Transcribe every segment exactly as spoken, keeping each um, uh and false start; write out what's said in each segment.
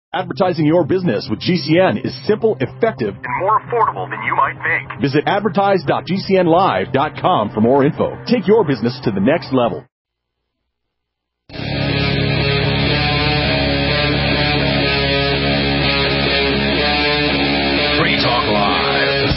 Advertising your business with G C N is simple, effective, and more affordable than you might think. Visit advertise dot g c n live dot com for more info. Take your business to the next level. Free Talk Live.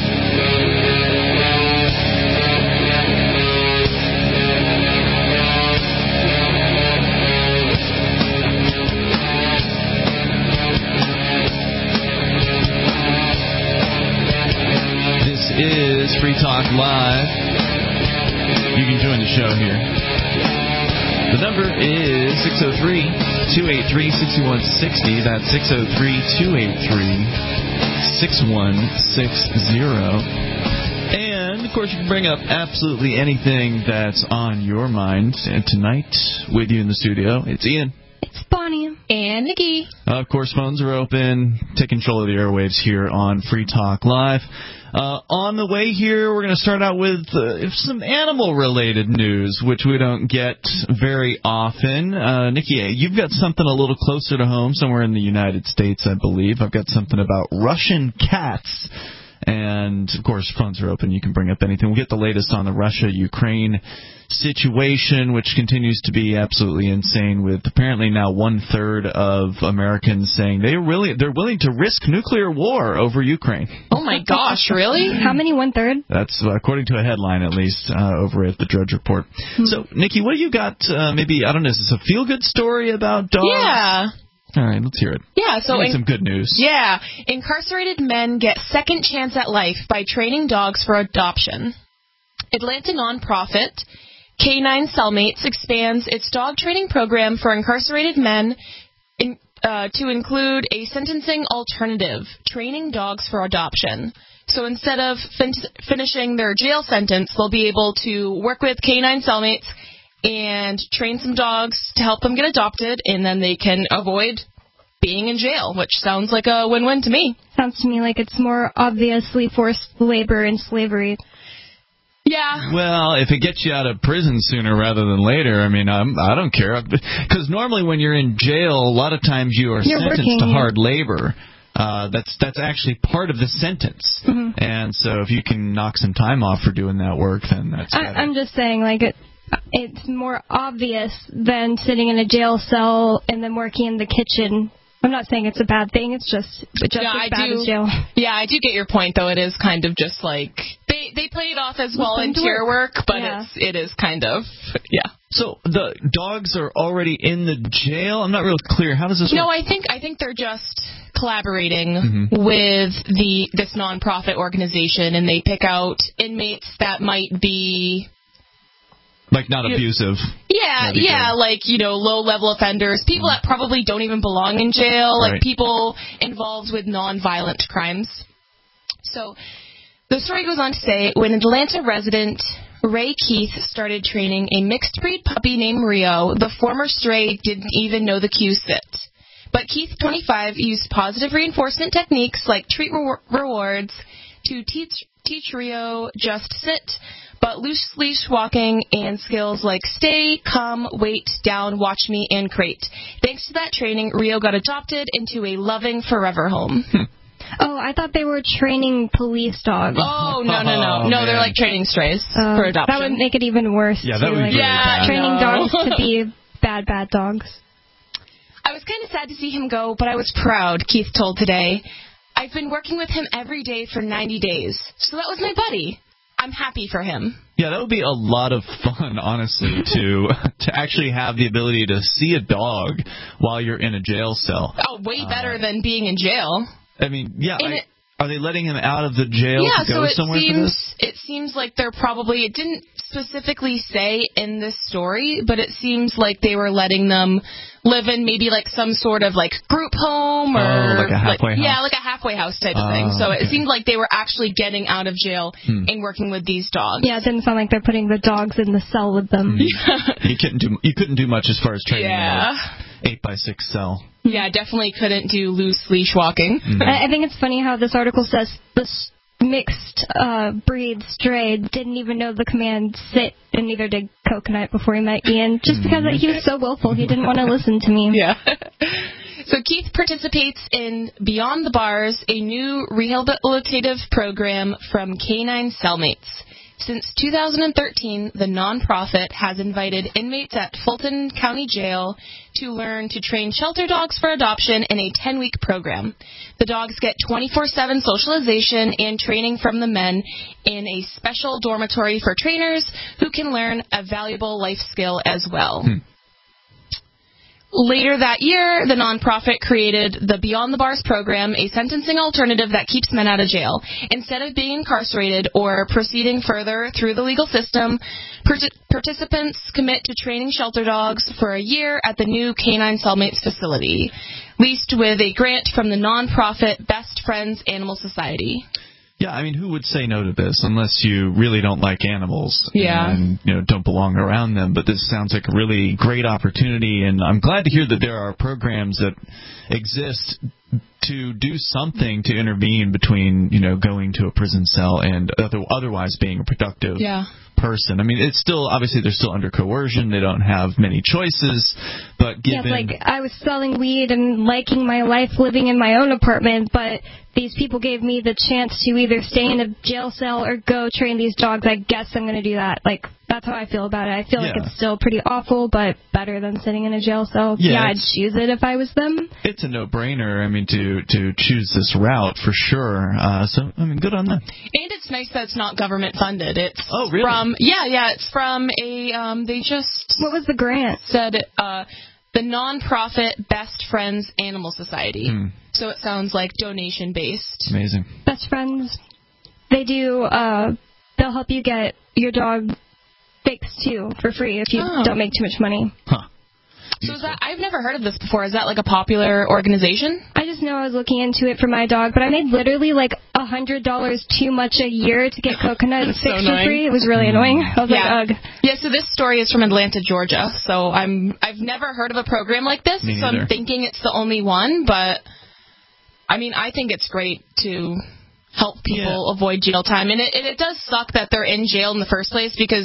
Is Free Talk Live. You can join the show here. The number is six oh three, two eight three, six one six oh. That's six oh three, two eight three, six one six oh. And, of course, you can bring up absolutely anything that's on your mind. And tonight, with you in the studio, it's Ian. It's Bonnie. And Nikki. Uh, of course, phones are open. Take control of the airwaves here on Free Talk Live. Uh, on the way here, we're going to start out with uh, some animal-related news, which we don't get very often. Uh, Nikki, you've got something a little closer to home, somewhere in the United States, I believe. I've got something about Russian cats. And, of course, phones are open. You can bring up anything. We'll get the latest on the Russia-Ukraine situation, which continues to be absolutely insane, with apparently now one-third of Americans saying they really, they're willing to risk nuclear war over Ukraine. Oh, my gosh, really? How many one-third? That's uh, according to a headline, at least, uh, over at the Drudge Report. Hmm. So, Nikki, what do you got? Uh, maybe, I don't know, is this a feel-good story about dogs? Yeah. All right, let's hear it. Yeah, so in, some good news. Yeah, incarcerated men get second chance at life by training dogs for adoption. Atlanta nonprofit Canine Cellmates expands its dog training program for incarcerated men in, uh, to include a sentencing alternative, training dogs for adoption. So instead of fin- finishing their jail sentence, they'll be able to work with Canine Cellmates and train some dogs to help them get adopted, and then they can avoid being in jail, which sounds like a win-win to me. Sounds to me like it's more obviously forced labor and slavery. Yeah. Well, if it gets you out of prison sooner rather than later, I mean, I'm, I don't care. Because normally when you're in jail, a lot of times you are you're sentenced working, to yeah. hard labor. Uh, that's that's actually part of the sentence. Mm-hmm. And so if you can knock some time off for doing that work, then that's better. I, I'm just saying, like, it, it's more obvious than sitting in a jail cell and then working in the kitchen. I'm not saying it's a bad thing. It's just, just yeah, as I bad do, as jail. Yeah, I do get your point, though. It is kind of just like they they play it off as volunteer work, work, but yeah. it's it is kind of yeah. So the dogs are already in the jail. I'm not real clear. How does this no, work? No, I think I think they're just collaborating mm-hmm. with the this nonprofit organization, and they pick out inmates that might be. Like not abusive. Yeah, yeah, good. Like, you know, low-level offenders, people mm. that probably don't even belong in jail, like right. people involved with non-violent crimes. So the story goes on to say, when Atlanta resident Ray Keith started training a mixed-breed puppy named Rio, the former stray didn't even know the cue sit. But Keith, twenty-five, used positive reinforcement techniques like treat re- rewards to teach, teach Rio just sit, but loose leash walking and skills like stay, come, wait, down, watch me, and crate. Thanks to that training, Rio got adopted into a loving forever home. Oh, I thought they were training police dogs. Oh, no, no, no. Oh, no, man. they're like training strays uh, for adoption. That would make it even worse. Yeah, that too. would be like, really yeah, bad. Training no. dogs to be bad, bad dogs. I was kind of sad to see him go, but I was proud, Keith told Today. I've been working with him every day for ninety days, so that was my buddy. I'm happy for him. Yeah, that would be a lot of fun, honestly, to to actually have the ability to see a dog while you're in a jail cell. Oh, way better uh, than being in jail. I mean, yeah. I, it, are they letting him out of the jail yeah, to go so it somewhere seems, for this? It seems like they're probably, it didn't specifically say in this story, but it seems like they were letting them live in maybe like some sort of like group home or oh, like a halfway like, house. Yeah, like a halfway house type of uh, thing. So okay. it seemed like they were actually getting out of jail hmm. and working with these dogs. Yeah, it didn't sound like they're putting the dogs in the cell with them. Mm-hmm. you couldn't do you couldn't do much as far as training yeah. an eight by six cell. Yeah, definitely couldn't do loose leash walking. Mm-hmm. I, I think it's funny how this article says this mixed uh, breed stray didn't even know the command sit, and neither did Coconut before he met Ian, just because he was so willful he didn't want to listen to me. Yeah. So Keith participates in Beyond the Bars, a new rehabilitative program from Canine Cellmates. Since two thousand thirteen, the nonprofit has invited inmates at Fulton County Jail to learn to train shelter dogs for adoption in a ten-week program. The dogs get twenty-four seven socialization and training from the men in a special dormitory for trainers who can learn a valuable life skill as well. Hmm. Later that year, the nonprofit created the Beyond the Bars program, a sentencing alternative that keeps men out of jail. Instead of being incarcerated or proceeding further through the legal system, part- participants commit to training shelter dogs for a year at the new Canine Cellmates facility, leased with a grant from the nonprofit Best Friends Animal Society. Yeah, I mean, who would say no to this unless you really don't like animals yeah. and you know don't belong around them? But this sounds like a really great opportunity, and I'm glad to hear that there are programs that exist to do something to intervene between, you know, going to a prison cell and other, otherwise being a productive yeah. person. I mean, it's still, obviously, they're still under coercion. They don't have many choices, but given... Yeah, it's like I was selling weed and liking my life living in my own apartment, but these people gave me the chance to either stay in a jail cell or go train these dogs. I guess I'm going to do that. Like, that's how I feel about it. I feel yeah. like it's still pretty awful, but better than sitting in a jail cell. Yeah, yeah I'd choose it if I was them. It's a no-brainer, I mean, to, to choose this route for sure. Uh, so, I mean, good on them. And it's nice that it's not government funded. It's oh, really? From, yeah, yeah, it's from a, um, they just... What was the grant? Said, uh, the nonprofit Best Friends Animal Society. Hmm. So it sounds like donation-based. Amazing. Best Friends, they do, uh, they'll help you get your dog fixed, too, for free if you oh. don't make too much money. Huh. So is that, I've never heard of this before. Is that like a popular organization? I just know I was looking into it for my dog, but I made literally like one hundred dollars too much a year to get Coconut fixed so for free. It was really annoying. I was yeah. like, ugh. Yeah, so this story is from Atlanta, Georgia. So I'm, I've never heard of a program like this, Me so neither. I'm thinking it's the only one. But, I mean, I think it's great to help people yeah. avoid jail time. And it, it does suck that they're in jail in the first place because...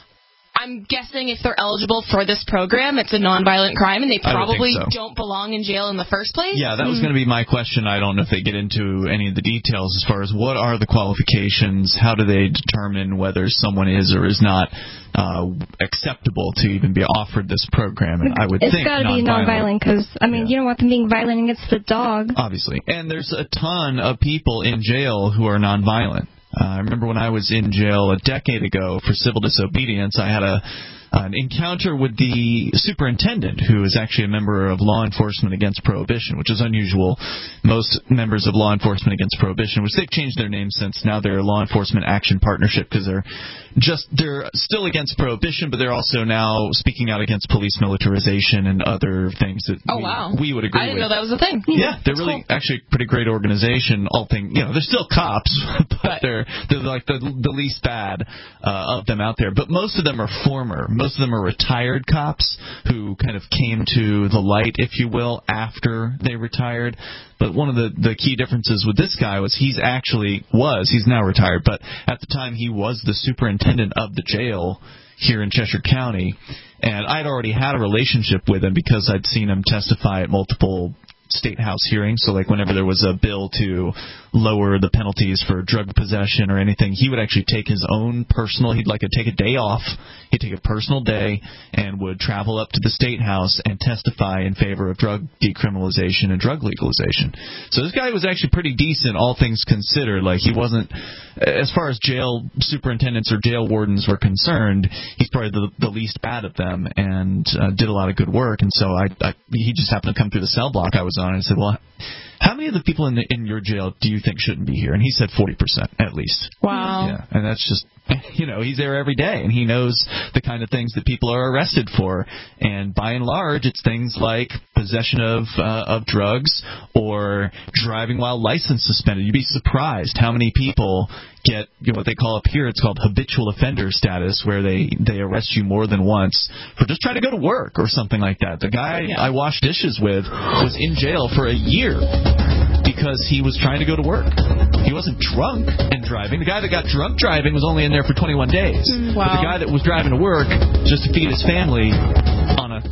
I'm guessing if they're eligible for this program, it's a nonviolent crime, and they probably so. don't belong in jail in the first place. Yeah, that was going to be my question. I don't know if they get into any of the details as far as what are the qualifications, how do they determine whether someone is or is not uh, acceptable to even be offered this program. And I would it's think got to be nonviolent because, I mean, yeah. you don't want them being violent against the dog. Obviously. And there's a ton of people in jail who are nonviolent. Uh, I remember when I was in jail a decade ago for civil disobedience, I had a an encounter with the superintendent, who is actually a member of Law Enforcement Against Prohibition, which is unusual. Most members of Law Enforcement Against Prohibition, which they've changed their name since, now they're Law Enforcement Action Partnership, because they're just they're still against prohibition, but they're also now speaking out against police militarization and other things that oh, we, wow. we would agree with. I didn't with. know that was a thing. Yeah, yeah they're That's really cool. actually a pretty great organization. All thing, you know, they're still cops, but right. they're they're like the the least bad uh, of them out there. But most of them are former. Most of them are retired cops who kind of came to the light, if you will, after they retired. But one of the, the key differences with this guy was he's actually was, he's now retired, but at the time he was the superintendent of the jail here in Cheshire County. And I'd already had a relationship with him because I'd seen him testify at multiple state house hearings. So like whenever there was a bill to lower the penalties for drug possession or anything, he would actually take his own personal, he'd like to take a day off, he'd take a personal day and would travel up to the state house and testify in favor of drug decriminalization and drug legalization. So this guy was actually pretty decent, all things considered. Like he wasn't, as far as jail superintendents or jail wardens were concerned, he's probably the, the least bad of them and uh, did a lot of good work. And so I, I he just happened to come through the cell block I was on, and I said, well, how many of the people in the, in your jail do you think shouldn't be here? And he said forty percent at least. Wow. Yeah, and that's just, you know, he's there every day, and he knows the kind of things that people are arrested for. And by and large, it's things like possession of uh, of drugs or driving while license suspended. You'd be surprised how many people get, you know, what they call up here, it's called habitual offender status, where they, they arrest you more than once for just trying to go to work or something like that. The guy yeah. I washed dishes with was in jail for a year because he was trying to go to work. He wasn't drunk and driving. The guy that got drunk driving was only in there for twenty-one days. Wow. But the guy that was driving to work just to feed his family on a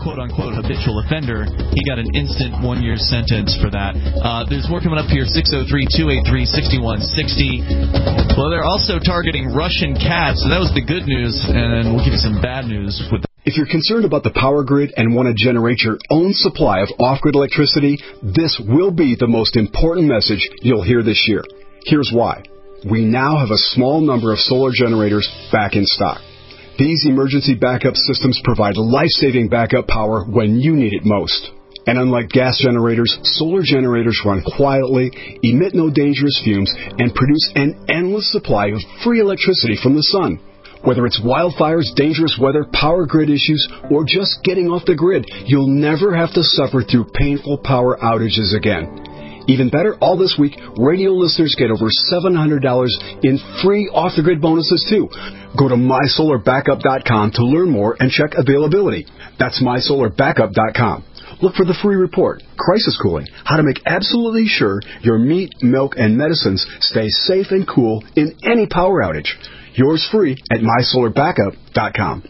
quote-unquote habitual offender, he got an instant one-year sentence for that. Uh, there's more coming up here, six oh three, two eight three, six one six oh. Well, they're also targeting Russian cats, so that was the good news, and we'll give you some bad news with that. If you're concerned about the power grid and want to generate your own supply of off-grid electricity, this will be the most important message you'll hear this year. Here's why. We now have a small number of solar generators back in stock. These emergency backup systems provide life-saving backup power when you need it most. And unlike gas generators, solar generators run quietly, emit no dangerous fumes, and produce an endless supply of free electricity from the sun. Whether it's wildfires, dangerous weather, power grid issues, or just getting off the grid, you'll never have to suffer through painful power outages again. Even better, all this week, radio listeners get over seven hundred dollars in free off-the-grid bonuses, too. Go to my solar backup dot com to learn more and check availability. That's my solar backup dot com. Look for the free report, Crisis Cooling, how to make absolutely sure your meat, milk, and medicines stay safe and cool in any power outage. Yours free at my solar backup dot com.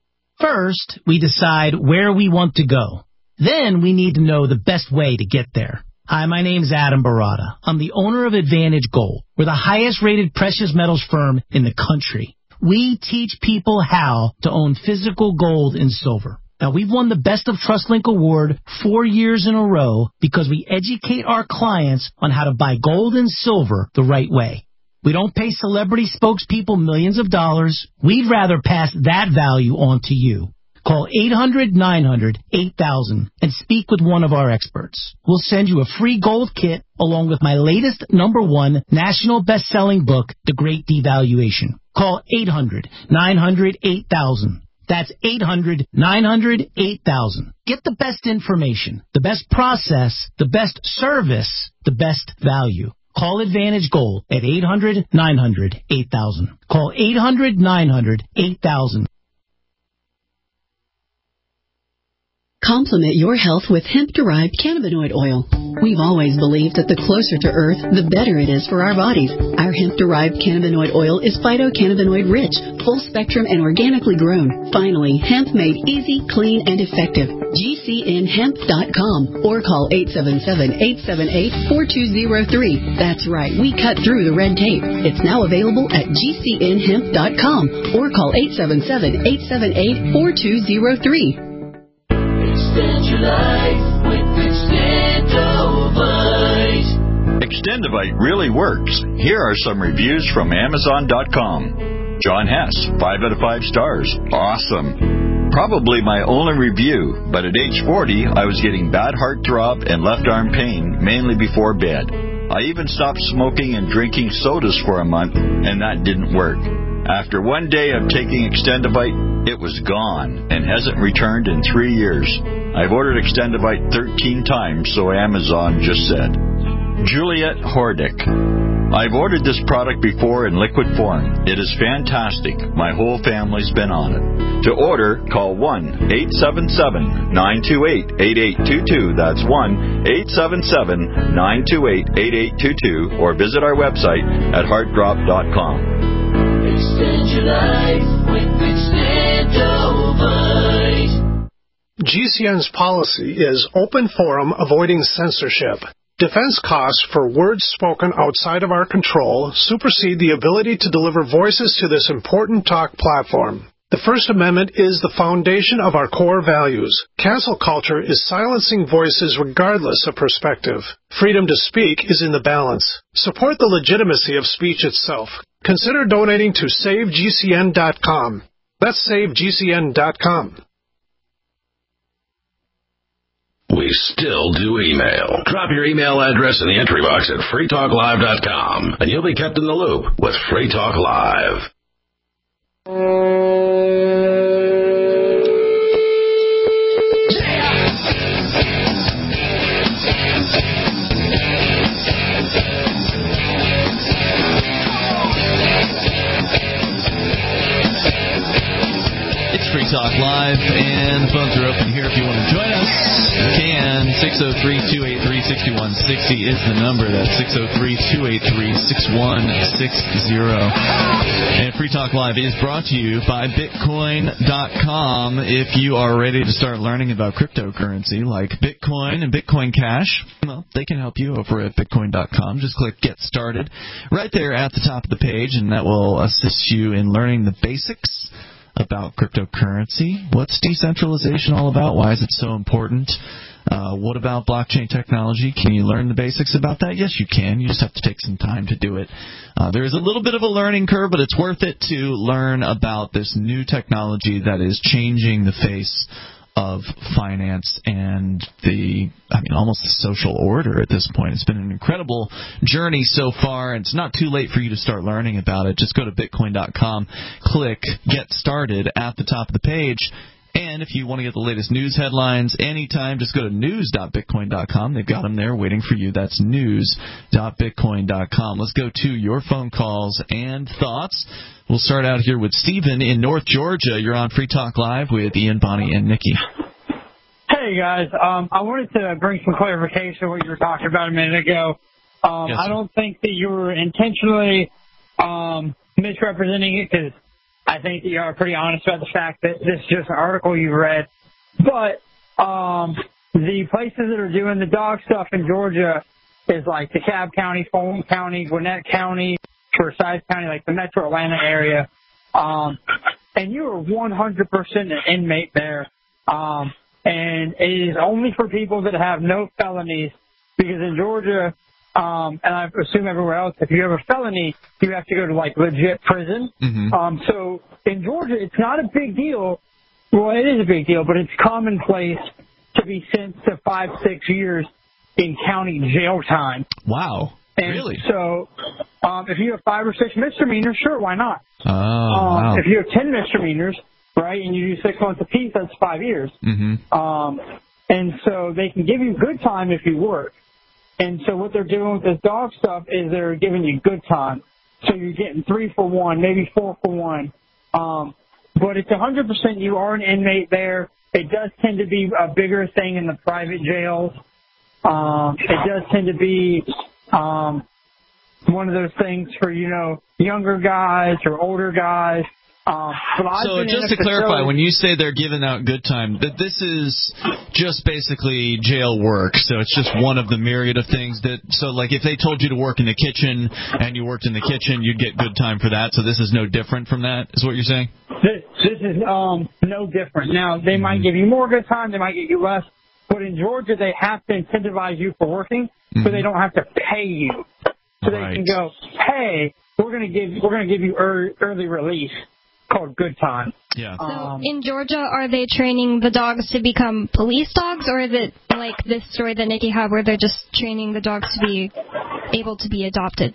First, we decide where we want to go. Then we need to know the best way to get there. Hi, my name is Adam Barada. I'm the owner of Advantage Gold. We're the highest-rated precious metals firm in the country. We teach people how to own physical gold and silver. Now, we've won the Best of TrustLink Award four years in a row because we educate our clients on how to buy gold and silver the right way. We don't pay celebrity spokespeople millions of dollars. We'd rather pass that value on to you. Call eight hundred, nine hundred, eight thousand and speak with one of our experts. We'll send you a free gold kit along with my latest number one national best-selling book, The Great Devaluation. Call eight hundred, nine hundred, eight thousand. That's eight hundred, nine hundred, eight thousand. Get the best information, the best process, the best service, the best value. Call Advantage Gold at eight hundred, nine hundred, eight thousand. Call eight hundred, nine hundred, eight thousand. Complement your health with hemp-derived cannabinoid oil. We've always believed that the closer to Earth, the better it is for our bodies. Our hemp-derived cannabinoid oil is phytocannabinoid-rich, full-spectrum, and organically grown. Finally, hemp made easy, clean, and effective. G C N hemp dot com or call eight seven seven, eight seven eight, four two zero three. That's right, we cut through the red tape. It's now available at G C N hemp dot com or call eight seven seven, eight seven eight, four two zero three. Extend your life with Extendovite. Extendovite really works. Here are some reviews from Amazon dot com. John Hess, five out of five stars. Awesome. Probably my only review, but at age forty, I was getting bad heart throb and left arm pain, mainly before bed. I even stopped smoking and drinking sodas for a month, and that didn't work. After one day of taking Extendovite, it was gone and hasn't returned in three years. I've ordered Extendovite thirteen times, so Amazon just said. Juliet Hordick. I've ordered this product before in liquid form. It is fantastic. My whole family's been on it. To order, call one eight seven seven, nine two eight, eight eight two two. That's one eight seven seven, nine two eight, eight eight two two. Or visit our website at heart drop dot com. Extend your life with Extendovite. G C N's policy is open forum, avoiding censorship. Defense costs for words spoken outside of our control supersede the ability to deliver voices to this important talk platform. The First Amendment is the foundation of our core values. Cancel culture is silencing voices regardless of perspective. Freedom to speak is in the balance. Support the legitimacy of speech itself. Consider donating to save G C N dot com. That's save G C N dot com. We still do email. Drop your email address in the entry box at free talk live dot com, and you'll be kept in the loop with Free Talk Live. Free Talk Talk Live, and the phones are open here if you want to join us. You can. six oh three, two eight three, six one six oh is the number. That's six oh three, two eight three, six one six oh. And Free Talk Live is brought to you by Bitcoin dot com. If you are ready to start learning about cryptocurrency like Bitcoin and Bitcoin Cash, well, they can help you over at Bitcoin dot com. Just click Get Started right there at the top of the page, and that will assist you in learning the basics about cryptocurrency. What's decentralization all about? Why is it so important? Uh, what about blockchain technology? Can you learn the basics about that? Yes, you can. You just have to take some time to do it. Uh, there is a little bit of a learning curve, but it's worth it to learn about this new technology that is changing the face of finance and the, I mean, almost the social order at this point. It's been an incredible journey so far, and it's not too late for you to start learning about it. Just go to Bitcoin dot com, click Get Started at the top of the page, and if you want to get the latest news headlines anytime, just go to news dot bitcoin dot com. They've got them there waiting for you. That's news dot bitcoin dot com. Let's go to your phone calls and thoughts. We'll start out here with Stephen in North Georgia. You're on Free Talk Live with Ian, Bonnie, and Nikki. Hey, guys. Um, I wanted to bring some clarification to what you were talking about a minute ago. Um, yes, I don't think that you were intentionally um, misrepresenting it, because I think that you are pretty honest about the fact that this is just an article you read. But um, the places that are doing the dog stuff in Georgia is like DeKalb County, Fulton County, Gwinnett County, Forsyth County, like the metro Atlanta area. Um, and you are one hundred percent an inmate there. Um, and it is only for people that have no felonies, because in Georgia, um, and I assume everywhere else, if you have a felony, you have to go to like legit prison. Mm-hmm. Um, so in Georgia, it's not a big deal. Well, it is a big deal, but it's commonplace to be sentenced to five, six years in county jail time. Wow. And really? So um, if you have five or six misdemeanors, sure, why not? Oh, um, wow. If you have ten misdemeanors, right, and you do six months apiece, that's five years. Mm-hmm. Um, and so they can give you good time if you work. And so what they're doing with this dog stuff is they're giving you good time. So you're getting three for one, maybe four for one. Um, but it's one hundred percent you are an inmate there. It does tend to be a bigger thing in the private jails. Um, it does tend to be um, one of those things for, you know, younger guys or older guys. Um, so just to clarify, when you say they're giving out good time, that this is just basically jail work. So it's just one of the myriad of things that. So like if they told you to work in the kitchen and you worked in the kitchen, you'd get good time for that. So this is no different from that, is what you're saying? This, this is um, no different. Now they mm-hmm. might give you more good time, they might give you less, but in Georgia they have to incentivize you for working, mm-hmm. so they don't have to pay you. So right. they can go, hey, we're gonna give we're gonna give you er- early release. Called good time. Yeah. So um, in Georgia, are they training the dogs to become police dogs, or is it like this story that Nikki had where they're just training the dogs to be able to be adopted?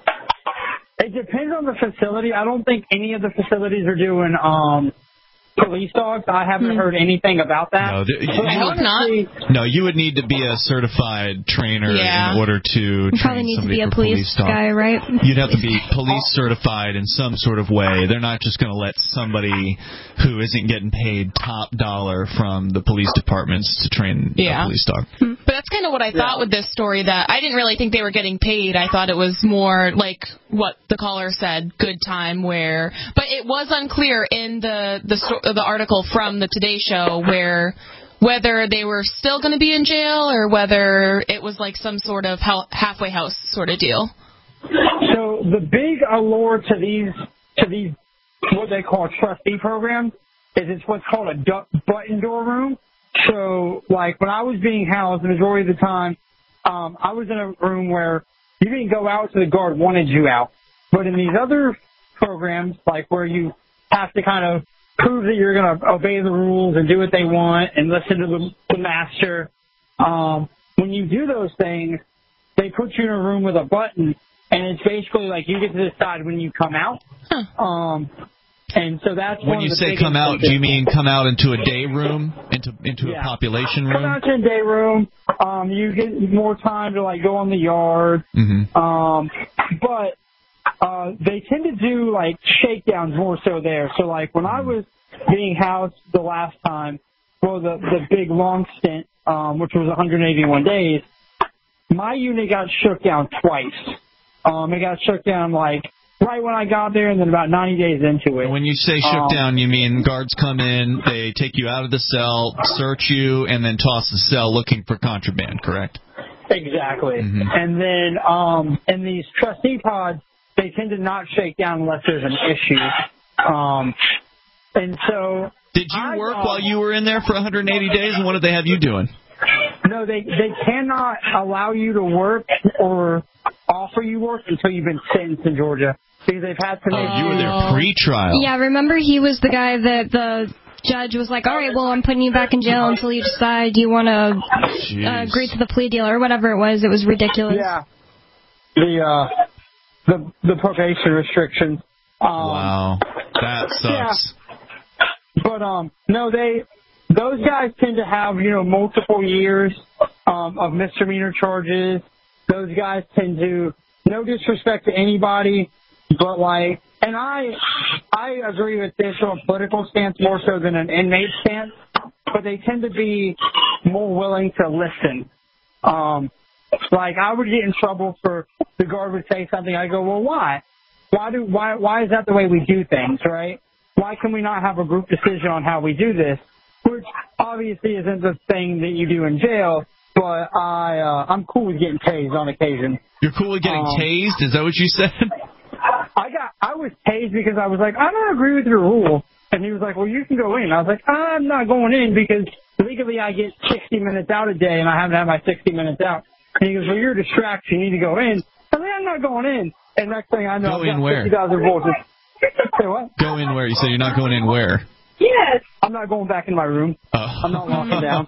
It depends on the facility. I don't think any of the facilities are doing um, police dogs. I haven't hmm. heard anything about that. No, there, you, I hope not. No, you would need to be a certified trainer yeah. in order to you train probably need somebody to be a for police, police guy, right? You'd have to be police certified in some sort of way. They're not just going to let somebody who isn't getting paid top dollar from the police departments to train yeah. a police dog. But that's kind of what I yeah. thought with this story, that I didn't really think they were getting paid. I thought it was more like what the caller said, good time, where, but it was unclear in the the, the article from the Today Show where whether they were still going to be in jail or whether it was like some sort of halfway house sort of deal. So the big allure to these to these what they call trustee programs is it's what's called a du- button door room. So like when I was being housed, the majority of the time, um, I was in a room where you didn't go out till the guard wanted you out. But in these other programs, like where you have to kind of prove that you're going to obey the rules and do what they want and listen to the, the master, um, when you do those things, they put you in a room with a button, and it's basically like you get to decide when you come out. Huh. Um, and so that's when one you of the say come out, do you mean come out into a day room, into into yeah. a population room? Come out to a day room. Um, you get more time to like go on the yard. Mm-hmm. Um, but uh, they tend to do, like, shakedowns more so there. So, like, when I was being housed the last time, well, the, the big long stint, um, which was one hundred eighty-one days, my unit got shook down twice. Um, it got shook down, like, right when I got there and then about ninety days into it. And when you say shook um, down, you mean guards come in, they take you out of the cell, search you, and then toss the cell looking for contraband, correct? Exactly. Mm-hmm. And then um, in these trustee pods, they tend to not shake down unless there's an issue. Um, and so... Did you I, work uh, while you were in there for one hundred eighty days, and what did they have you doing? No, they they cannot allow you to work or offer you work until you've been sentenced in Georgia. Because they've had to make Oh, you were there pre-trial. Yeah, remember he was the guy that the judge was like, all right, well, I'm putting you back in jail until you decide you want to uh, agree to the plea deal or whatever it was. It was ridiculous. Yeah. The, uh, the, the probation restrictions. Um, wow. That sucks. Yeah. But, um, no, they... Those guys tend to have, you know, multiple years um, of misdemeanor charges. Those guys tend to, no disrespect to anybody, but like, and I, I agree with this from a political stance more so than an inmate stance, but they tend to be more willing to listen. Um, like I would get in trouble for the guard would say something. I go, well, why? Why do why why is that the way we do things, right? Why can we not have a group decision on how we do this? Which obviously isn't the thing that you do in jail, but I, uh, I'm cool with getting tased on occasion. You're cool with getting um, tased? Is that what you said? I got, I was tased because I was like, I don't agree with your rule. And he was like, well, you can go in. I was like, I'm not going in because legally I get sixty minutes out a day and I haven't had my sixty minutes out. And he goes, well, you're a distraction. You need to go in. I was like, I'm not going in. And next thing I know, go in where? fifty thousand volts. Say what? Go in where? You say you're not going in where? Yes. I'm not going back in my room. Oh. I'm not walking down.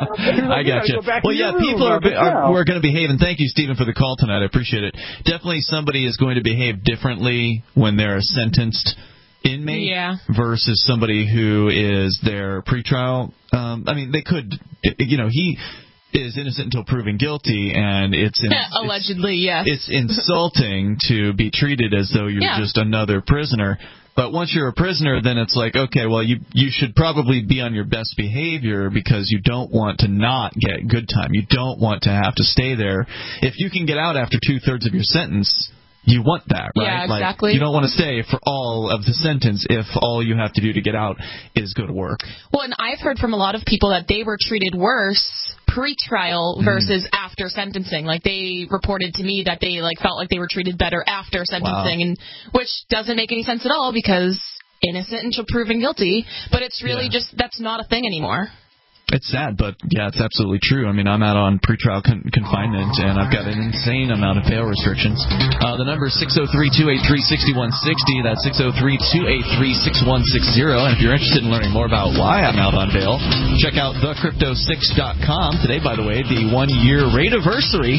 I got you. Well, yeah, people are, are who are going to behave, and thank you, Stephen, for the call tonight. I appreciate it. Definitely somebody is going to behave differently when they're a sentenced inmate yeah. versus somebody who is their pretrial. Um, I mean, they could, you know, he is innocent until proven guilty, and it's in, allegedly, it's, yes. It's insulting to be treated as though you're yeah. just another prisoner. But once you're a prisoner, then it's like, okay, well, you you should probably be on your best behavior because you don't want to not get good time. You don't want to have to stay there. If you can get out after two-thirds of your sentence, you want that, right? Yeah, exactly. Like, you don't want to stay for all of the sentence if all you have to do to get out is go to work. Well, and I've heard from a lot of people that they were treated worse pre-trial versus mm. after sentencing. Like they reported to me that they like felt like they were treated better after sentencing, wow. and which doesn't make any sense at all because innocent until proven guilty. But it's really yeah. just that's not a thing anymore. It's sad, but yeah, it's absolutely true. I mean, I'm out on pretrial con- confinement, and I've got an insane amount of bail restrictions. Uh, the number is six oh three, two eight three, six one six oh. That's six oh three, two eight three, six one six oh. And if you're interested in learning more about why I'm out on bail, check out the crypto six dot com. Today, by the way, the one-year rate-iversary.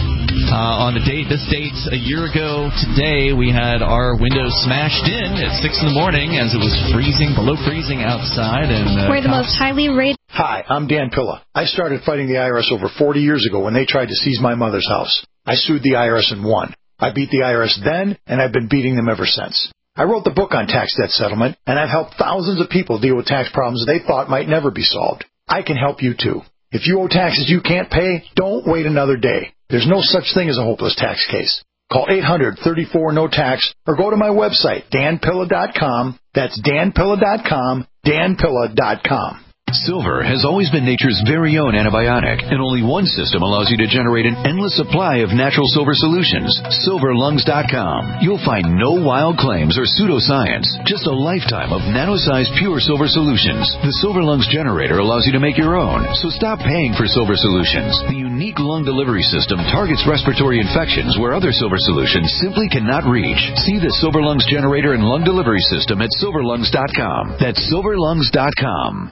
Uh, on the date, this date a year ago today, we had our windows smashed in at six in the morning as it was freezing, below freezing outside. And uh, we're the most highly rated. Hi, I'm Dan Pilla. I started fighting the I R S over forty years ago when they tried to seize my mother's house. I sued the I R S and won. I beat the I R S then, and I've been beating them ever since. I wrote the book on tax debt settlement, and I've helped thousands of people deal with tax problems they thought might never be solved. I can help you, too. If you owe taxes you can't pay, don't wait another day. There's no such thing as a hopeless tax case. Call eight hundred, thirty-four, no tax or go to my website, dan pilla dot com. That's dan pilla dot com, dan pilla dot com. Silver has always been nature's very own antibiotic, and only one system allows you to generate an endless supply of natural silver solutions. silver lungs dot com. You'll find no wild claims or pseudoscience, just a lifetime of nano-sized pure silver solutions. The Silver Lungs generator allows you to make your own, so stop paying for silver solutions. The unique lung delivery system targets respiratory infections where other silver solutions simply cannot reach. See the Silver Lungs generator and lung delivery system at silver lungs dot com. That's silver lungs dot com.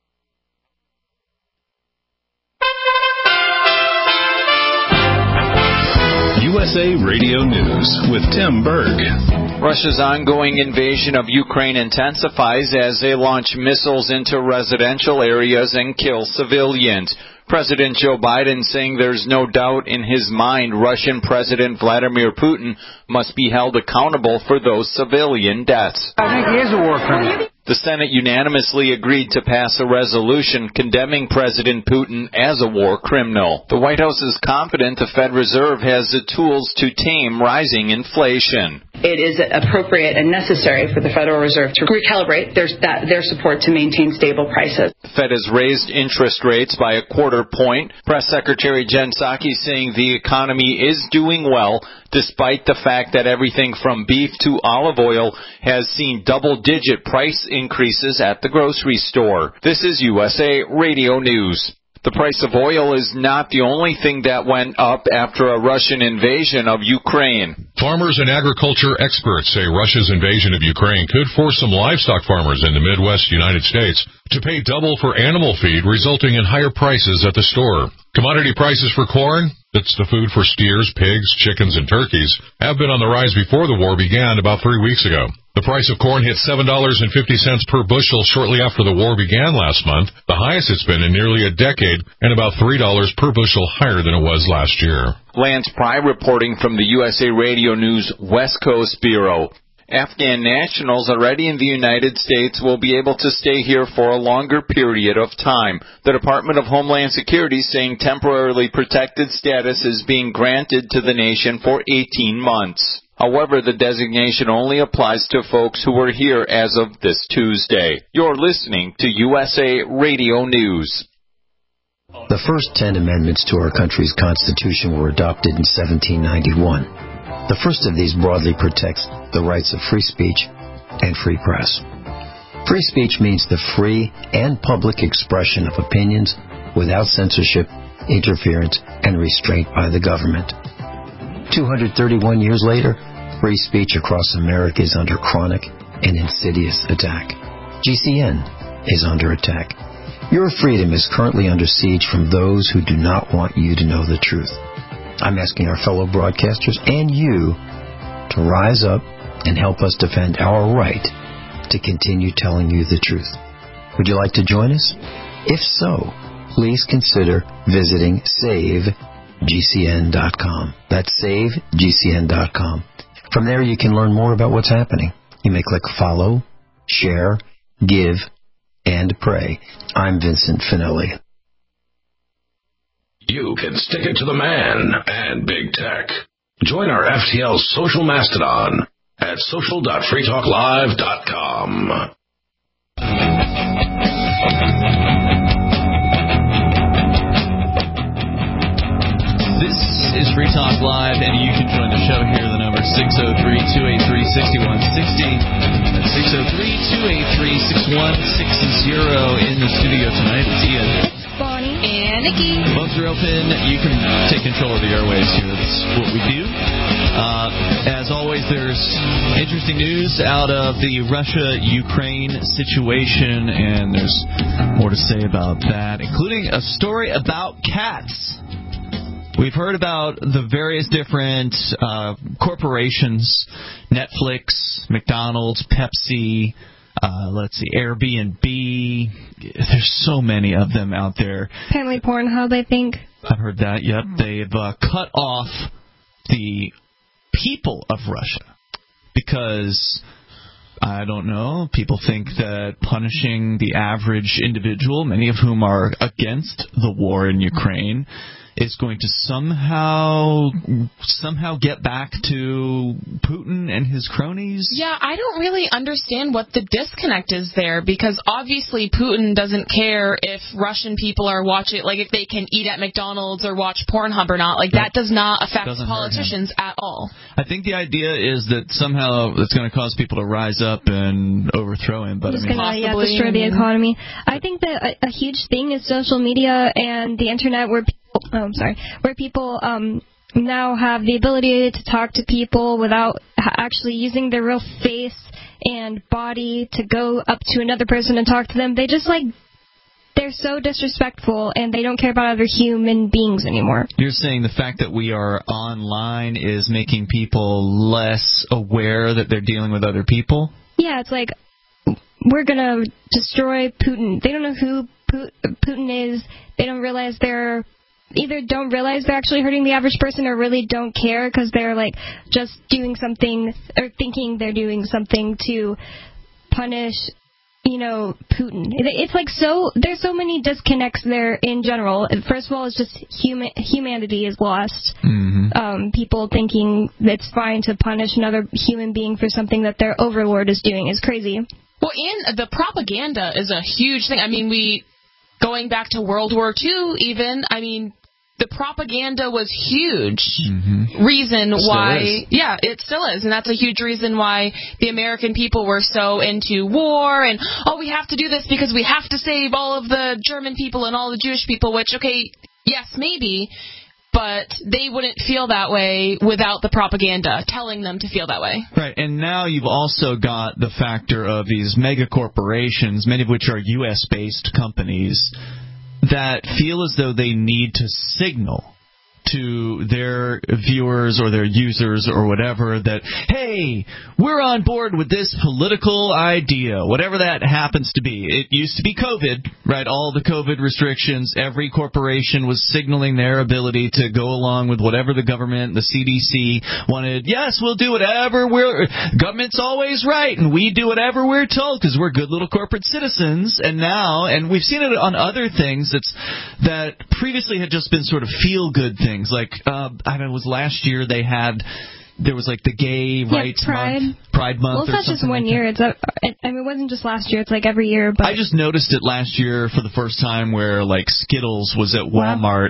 U S A Radio News with Tim Berg. Russia's ongoing invasion of Ukraine intensifies as they launch missiles into residential areas and kill civilians. President Joe Biden saying there's no doubt in his mind Russian President Vladimir Putin must be held accountable for those civilian deaths. I think he is a war criminal. The Senate unanimously agreed to pass a resolution condemning President Putin as a war criminal. The White House is confident the Fed Reserve has the tools to tame rising inflation. It is appropriate and necessary for the Federal Reserve to recalibrate their, that, their support to maintain stable prices. The Fed has raised interest rates by a quarter point. Press Secretary Jen Psaki saying the economy is doing well, despite the fact that everything from beef to olive oil has seen double-digit price increases at the grocery store. This is U S A Radio News. The price of oil is not the only thing that went up after a Russian invasion of Ukraine. Farmers and agriculture experts say Russia's invasion of Ukraine could force some livestock farmers in the Midwest United States to pay double for animal feed, resulting in higher prices at the store. Commodity prices for corn, that's the food for steers, pigs, chickens, and turkeys, have been on the rise before the war began about three weeks ago. The price of corn hit seven dollars and fifty cents per bushel shortly after the war began last month, the highest it's been in nearly a decade, and about three dollars per bushel higher than it was last year. Lance Pry reporting from the U S A Radio News West Coast Bureau. Afghan nationals already in the United States will be able to stay here for a longer period of time. The Department of Homeland Security saying temporarily protected status is being granted to the nation for eighteen months. However, the designation only applies to folks who were here as of this Tuesday. You're listening to U S A Radio News. The first ten amendments to our country's Constitution were adopted in seventeen ninety-one. The first of these broadly protects the rights of free speech and free press. Free speech means the free and public expression of opinions without censorship, interference, and restraint by the government. two hundred thirty-one years later, free speech across America is under chronic and insidious attack. G C N is under attack. Your freedom is currently under siege from those who do not want you to know the truth. I'm asking our fellow broadcasters and you to rise up and help us defend our right to continue telling you the truth. Would you like to join us? If so, please consider visiting save G C N dot com. That's save G C N dot com. From there, you can learn more about what's happening. You may click follow, share, give, and pray. I'm Vincent Finelli. You can stick it to the man and big tech. Join our F T L social mastodon at social dot free talk live dot com. This is Free Talk Live, and you can join the show here. The number is six oh three, two eight three, six one six oh. That's six oh three, two eight three, six one six oh. In the studio tonight, it's Ian, Bonnie, and Nikki. Phones are open. You can take control of the airwaves here. That's what we do. Uh, as always, there's interesting news out of the Russia-Ukraine situation, and there's more to say about that, including a story about cats. We've heard about the various different uh, corporations, Netflix, McDonald's, Pepsi, uh, let's see, Airbnb. There's so many of them out there. Apparently Pornhub, I think. I've heard that, yep. They've uh, cut off the people of Russia because, I don't know, people think that punishing the average individual, many of whom are against the war in Ukraine, is going to somehow somehow get back to Putin and his cronies? Yeah, I don't really understand what the disconnect is there, because obviously Putin doesn't care if Russian people are watching, like if they can eat at McDonald's or watch Pornhub or not. Like that does not affect politicians at all. I think the idea is that somehow it's going to cause people to rise up and overthrow him. But it's I mean, going to yeah, destroy the economy. I think that a, a huge thing is social media and the internet, where people Oh, I'm sorry. Where people um, now have the ability to talk to people without actually using their real face and body to go up to another person and talk to them. They just, like, they're so disrespectful, and they don't care about other human beings anymore. You're saying the fact that we are online is making people less aware that they're dealing with other people? Yeah, it's like, we're going to destroy Putin. They don't know who Putin is, they don't realize they're either don't realize they're actually hurting the average person or really don't care because they're like just doing something or thinking they're doing something to punish, you know, Putin. It's like so, there's so many disconnects there in general. First of all, it's just human, humanity is lost. Mm-hmm. Um, people thinking it's fine to punish another human being for something that their overlord is doing is crazy. Well, and the propaganda is a huge thing. I mean, we, going back to World War Two even, I mean, the propaganda was huge mm-hmm. reason Still why, is. yeah, it still is, and that's a huge reason why the American people were so into war, and, oh, we have to do this because we have to save all of the German people and all the Jewish people, which, okay, yes, maybe, but they wouldn't feel that way without the propaganda telling them to feel that way. Right, and now you've also got the factor of these mega corporations, many of which are U S based companies, that feel as though they need to signal to their viewers or their users or whatever that, hey, we're on board with this political idea, whatever that happens to be. It used to be COVID, right? All the COVID restrictions, every corporation was signaling their ability to go along with whatever the government, the C D C wanted. Yes, we'll do whatever we're, government's always right, and we do whatever we're told because we're good little corporate citizens. And now, and we've seen it on other things that's, that previously had just been sort of feel-good things. Like, uh, I don't know, it was last year they had, there was like the Gay yeah, Rights Pride. Month, Pride Month. Well, it's or not just something one like year. that. It's a, it, I mean, it wasn't just last year. It's like every year. But I just noticed it last year for the first time where like Skittles was at Walmart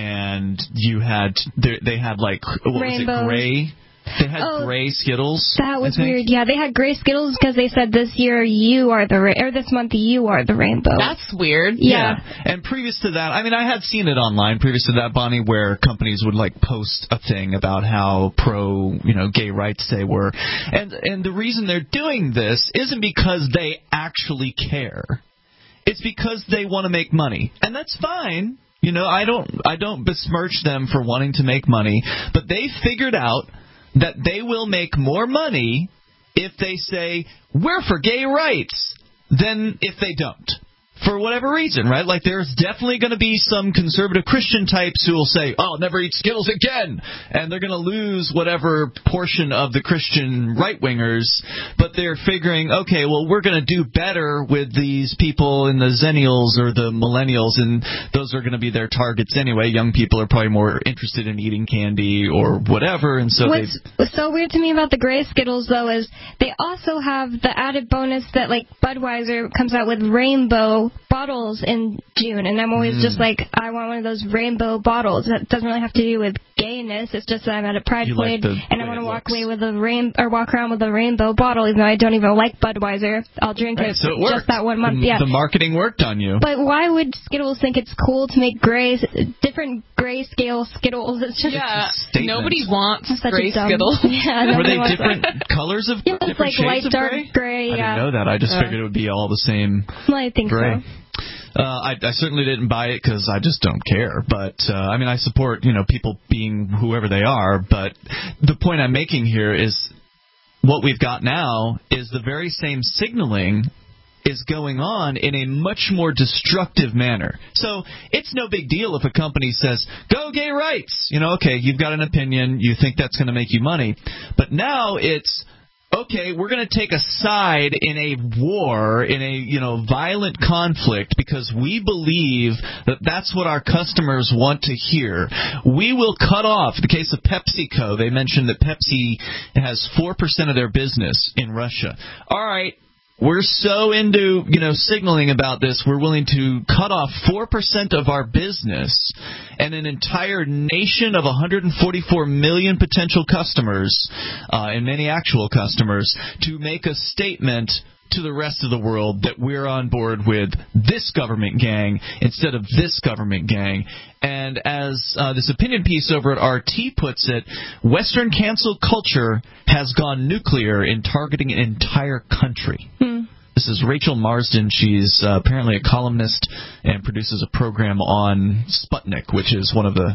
and you had, they, they had like, what Rainbows. was it, gray? They had oh, gray Skittles. That was weird. Yeah, they had gray Skittles because they said this year you are the ra- or this month you are the rainbow. That's weird. Yeah. yeah. And previous to that, I mean, I had seen it online. Previous to that, Bonnie, where companies would like post a thing about how pro, you know, gay rights they were, and and the reason they're doing this isn't because they actually care. It's because they want to make money, and that's fine. You know, I don't I don't besmirch them for wanting to make money, but they figured out that they will make more money if they say, we're for gay rights, than if they don't. For whatever reason, right? Like, there's definitely going to be some conservative Christian types who will say, oh, I'll never eat Skittles again. And they're going to lose whatever portion of the Christian right-wingers. But they're figuring, okay, well, we're going to do better with these people in the Zennials or the Millennials, and those are going to be their targets anyway. Young people are probably more interested in eating candy or whatever. And so What's so weird to me about the gray Skittles, though, is they also have the added bonus that, like, Budweiser comes out with rainbow bottles in June, and I'm always mm. just like, I want one of those rainbow bottles. That doesn't really have to do with gayness. It's just that I'm at a pride parade, like and I want to walk away with a rain or walk around with a rainbow bottle, even though I don't even like Budweiser. I'll drink right, it, so it just that one month. The, yeah, the marketing worked on you. But why would Skittles think it's cool to make gray, different grayscale Skittles? It's just yeah. It's Nobody wants such gray a dumb, Skittles. Yeah, were they different that. colors of yeah, different like shades light of dark gray? gray. I Yeah. didn't know that. I just uh, figured it would be all the same. Well, I think gray. so. Uh, I, I certainly didn't buy it because I just don't care. But, uh, I mean, I support, you know, people being whoever they are. But the point I'm making here is what we've got now is the very same signaling is going on in a much more destructive manner. So it's no big deal if a company says, go gay rights. You know, okay, you've got an opinion. You think that's going to make you money. But now it's, okay, we're going to take a side in a war, in a, you know, violent conflict because we believe that that's what our customers want to hear. We will cut off, in the case of PepsiCo, they mentioned that Pepsi has four percent of their business in Russia. All right. We're so into, you know, signaling about this, we're willing to cut off four percent of our business and an entire nation of one hundred forty-four million potential customers, uh, and many actual customers, to make a statement to the rest of the world that we're on board with this government gang instead of this government gang. And as uh, this opinion piece over at R T puts it, Western cancel culture has gone nuclear in targeting an entire country. Hmm. This is Rachel Marsden. She's uh, apparently a columnist and produces a program on Sputnik, which is one of the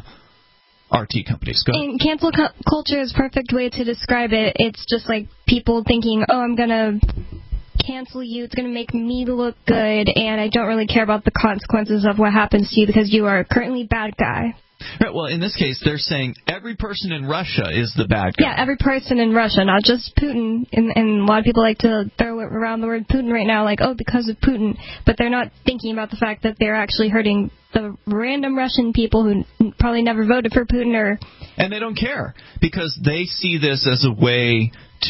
R T companies. Go ahead. And cancel cu- culture is a perfect way to describe it. It's just like people thinking, oh, I'm going to cancel you. It's going to make me look good, and I don't really care about the consequences of what happens to you because you are currently a bad guy. Right, well, in this case, they're saying every person in Russia is the bad guy. Yeah, every person in Russia, not just Putin. And, and a lot of people like to throw around the word Putin right now, like, oh, because of Putin. But they're not thinking about the fact that they're actually hurting the random Russian people who probably never voted for Putin. or. And they don't care, because they see this as a way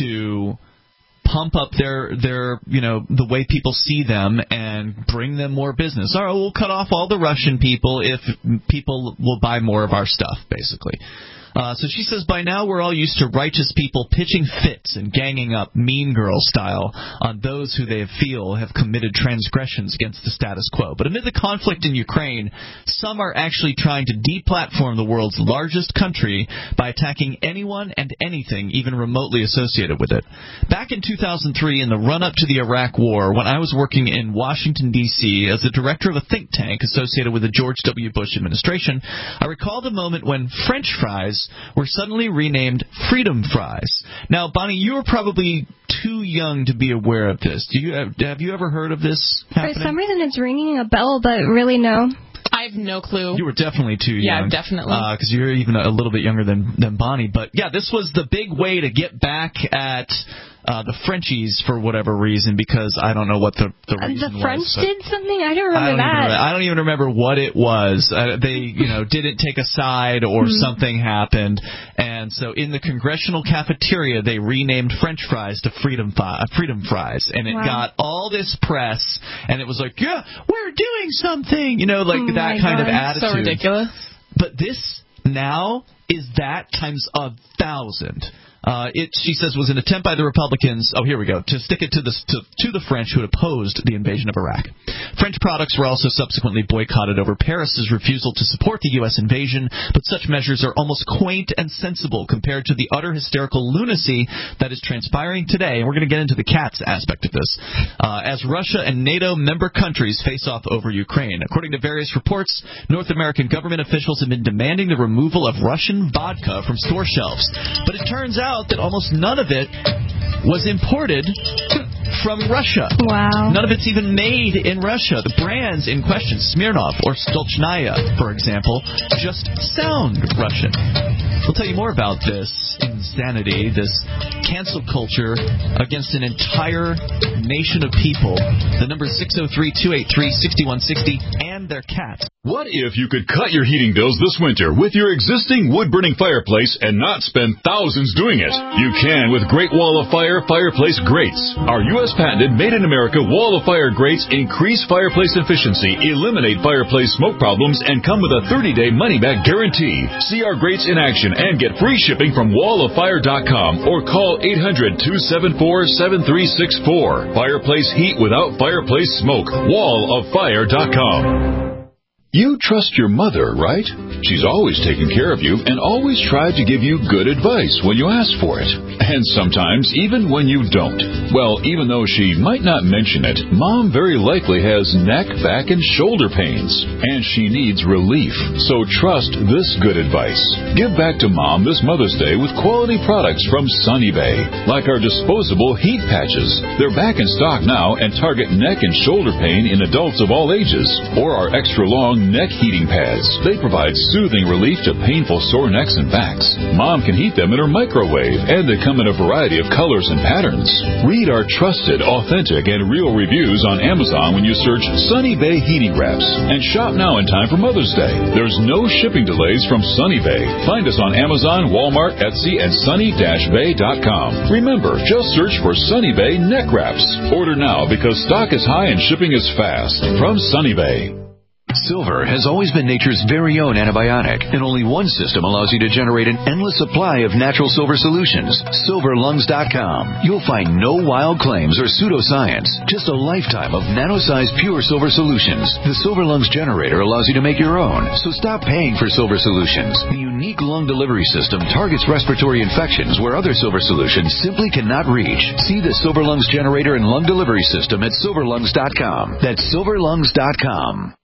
to pump up their, their, you know, the way people see them and bring them more business. All right, we'll cut off all the Russian people if people will buy more of our stuff, basically. Uh, so she says, by now we're all used to righteous people pitching fits and ganging up Mean Girl style on those who they feel have committed transgressions against the status quo. But amid the conflict in Ukraine, some are actually trying to deplatform the world's largest country by attacking anyone and anything even remotely associated with it. Back in two thousand three, in the run-up to the Iraq War, when I was working in Washington, D C as the director of a think tank associated with the George W. Bush administration, I recall the moment when French fries were suddenly renamed Freedom Fries. Now, Bonnie, you were probably too young to be aware of this. Do you have, have you ever heard of this happening? For some reason, it's ringing a bell, but really no. I have no clue. You were definitely too young. Yeah, definitely. Because uh, you're even a little bit younger than, than Bonnie. But, yeah, this was the big way to get back at uh, the Frenchies for whatever reason, because I don't know what the, the reason was. The French was, did something? I don't remember I don't that. Even remember, I don't even remember what it was. Uh, they, you know, didn't take a side or mm-hmm. something happened. And so in the congressional cafeteria, they renamed French fries to Freedom, fi- Freedom Fries. And it wow. got all this press, and it was like, yeah, we're doing something, you know, like oh that kind God. of attitude. So ridiculous. But this now is that times a thousand. Uh, it, she says, was an attempt by the Republicans, oh, here we go, to stick it to the, to, to the French who had opposed the invasion of Iraq. French products were also subsequently boycotted over Paris's refusal to support the U S invasion, but such measures are almost quaint and sensible compared to the utter hysterical lunacy that is transpiring today. And we're going to get into the cats aspect of this, uh, as Russia and NATO member countries face off over Ukraine. According to various reports, North American government officials have been demanding the removal of Russian vodka from store shelves. But it turns out that almost none of it was imported from Russia. Wow. None of it's even made in Russia. The brands in question, Smirnoff or Stolchnaya, for example, just sound Russian. We'll tell you more about this insanity, this cancel culture against an entire nation of people. The number is six oh three, two eight three, six one six oh and their cat. What if you could cut your heating bills this winter with your existing wood-burning fireplace and not spend thousands doing it? You can with Great Wall of Fire Fireplace Grates. Our U S patented made-in-America Wall of Fire grates increase fireplace efficiency, eliminate fireplace smoke problems, and come with a thirty-day money-back guarantee. See our grates in action and get free shipping from wall of fire dot com or call eight hundred, two seven four, seven three six four. Fireplace heat without fireplace smoke. wall of fire dot com. You trust your mother, right? She's always taken care of you and always tried to give you good advice when you ask for it. And sometimes even when you don't. Well, even though she might not mention it, Mom very likely has neck, back, and shoulder pains. And she needs relief. So trust this good advice. Give back to Mom this Mother's Day with quality products from Sunny Bay. Like our disposable heat patches. They're back in stock now and target neck and shoulder pain in adults of all ages. Or our extra long neck heating pads. They provide soothing relief to painful sore necks and backs. Mom can heat them in her microwave, and they come in a variety of colors and patterns. Read our trusted, authentic, and real reviews on Amazon when you search Sunny Bay Heating Wraps. And shop now in time for Mother's Day. There's no shipping delays from Sunny Bay. Find us on Amazon, Walmart, Etsy, and sunny dash bay dot com. Remember, just search for Sunny Bay Neck Wraps. Order now because stock is high and shipping is fast. From Sunny Bay. Silver has always been nature's very own antibiotic, and only one system allows you to generate an endless supply of natural silver solutions. silver lungs dot com. You'll find no wild claims or pseudoscience, just a lifetime of nano-sized pure silver solutions. The Silver Lungs generator allows you to make your own, so stop paying for silver solutions. The unique lung delivery system targets respiratory infections where other silver solutions simply cannot reach. See the Silver Lungs generator and lung delivery system at silver lungs dot com. That's silver lungs dot com.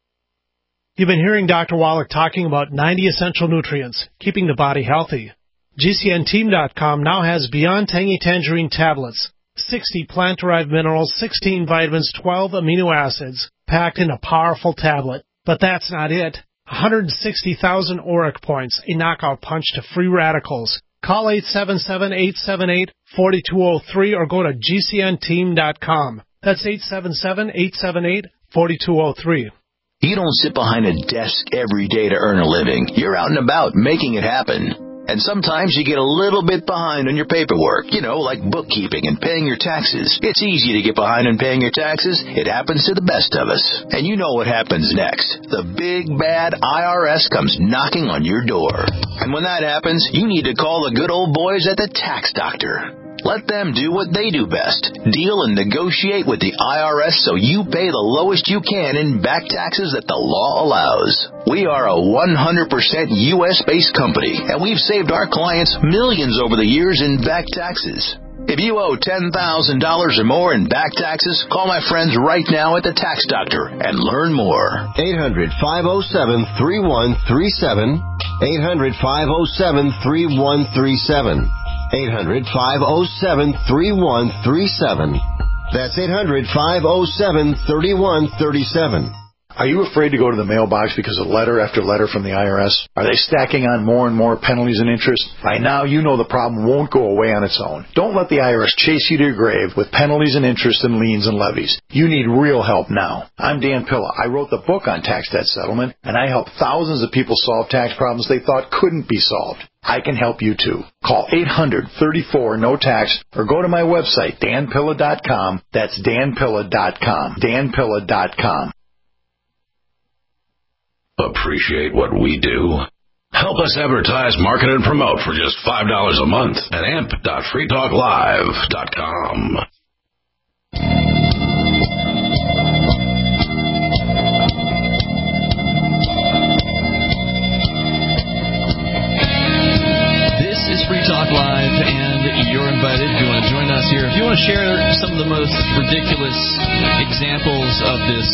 You've been hearing Doctor Wallach talking about ninety essential nutrients, keeping the body healthy. G C N Team dot com now has Beyond Tangy Tangerine tablets, sixty plant-derived minerals, sixteen vitamins, twelve amino acids, packed in a powerful tablet. But that's not it. one hundred sixty thousand auric points, a knockout punch to free radicals. Call eight seven seven, eight seven eight, four two zero three or go to G C N Team dot com. That's eight seven seven, eight seven eight, four two zero three. You don't sit behind a desk every day to earn a living. You're out and about making it happen. And sometimes you get a little bit behind on your paperwork, you know, like bookkeeping and paying your taxes. It's easy to get behind on paying your taxes. It happens to the best of us. And you know what happens next. The big, bad I R S comes knocking on your door. And when that happens, you need to call the good old boys at the Tax Doctor. Let them do what they do best. Deal and negotiate with the I R S so you pay the lowest you can in back taxes that the law allows. We are a one hundred percent U S-based company, and we've saved our clients millions over the years in back taxes. If you owe ten thousand dollars or more in back taxes, call my friends right now at the Tax Doctor and learn more. eight hundred, five oh seven, three one three seven. eight hundred, five oh seven, three one three seven. eight hundred, five oh seven, three one three seven. That's eight hundred, five oh seven, three one three seven. Are you afraid to go to the mailbox because of letter after letter from the I R S? Are they stacking on more and more penalties and interest? By now, you know the problem won't go away on its own. Don't let the I R S chase you to your grave with penalties and interest and liens and levies. You need real help now. I'm Dan Pilla. I wrote the book on tax debt settlement, and I help thousands of people solve tax problems they thought couldn't be solved. I can help you too. Call eight hundred, thirty-four, no tax or go to my website, Dan Pilla dot com. That's Dan Pilla dot com. Dan Pilla dot com. Appreciate what we do? Help us advertise, market, and promote for just five dollars a month at amp dot free talk live dot com. This is Free Talk Live, and you're invited if you want to join us here. If you want to share some of the most ridiculous examples of this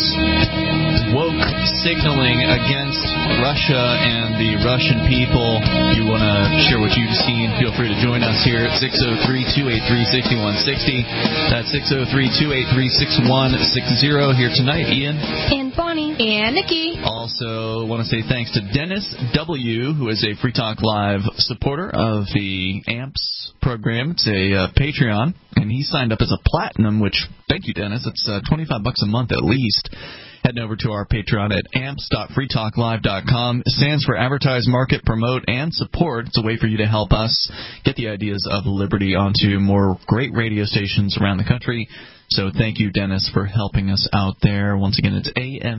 woke signaling against Russia and the Russian people, if you want to share what you've seen, feel free to join us here at six oh three, two eight three, six one six oh. That's six oh three, two eight three, six one six oh. Here tonight, Ian. And Bonnie. And Nikki. Also want to say thanks to Dennis W., who is a Free Talk Live supporter of the A M P S program. It's a uh, Patreon, and he signed up as a Platinum, which, thank you, Dennis. It's uh, twenty-five bucks a month at least. Heading over to our Patreon at amps dot free talk live dot com. It stands for Advertise, Market, Promote, and Support. It's a way for you to help us get the ideas of liberty onto more great radio stations around the country. So thank you, Dennis, for helping us out there. Once again, it's